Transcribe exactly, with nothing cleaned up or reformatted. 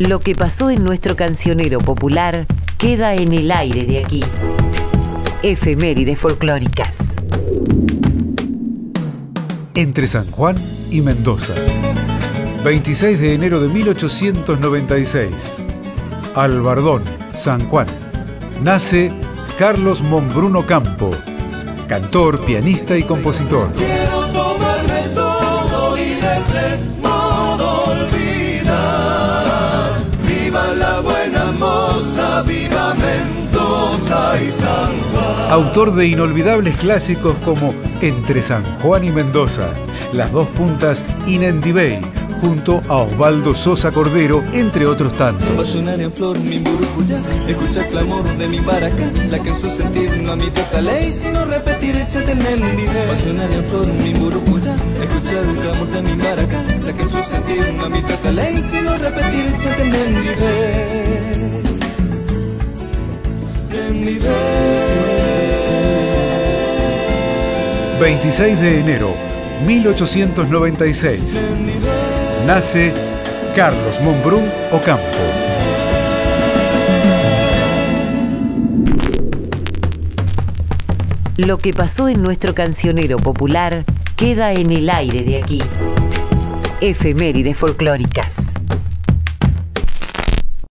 Lo que pasó en nuestro cancionero popular queda en el aire de aquí. Efemérides folclóricas. Entre San Juan y Mendoza. veintiséis de enero de mil ochocientos noventa y seis. Albardón, San Juan. Nace Carlos Monbruno Campo, cantor, pianista y compositor. Quiero tomarme todo y de ese modo olvidar. Viva la buena moza, viva Mendoza y San Juan. Autor de inolvidables clásicos como Entre San Juan y Mendoza, Las dos puntas Inendibey, junto a Osvaldo Sosa Cordero, entre otros tantos. Va a sonar en flor mi burbuja, escucha el clamor de mi baraca, la que en su sentir no admite esta ley, sino repetir échate el mendive. Va a sonar en flor mi burbuja, escucha el clamor de mi baraca, la que en su sentir no admite esta ley, sino repetir échate el mendive. Mendive. veintiséis de enero mil ochocientos noventa y seis. Nace Carlos Monbrún Ocampo. Lo que pasó en nuestro cancionero popular queda en el aire de aquí. Efemérides folclóricas.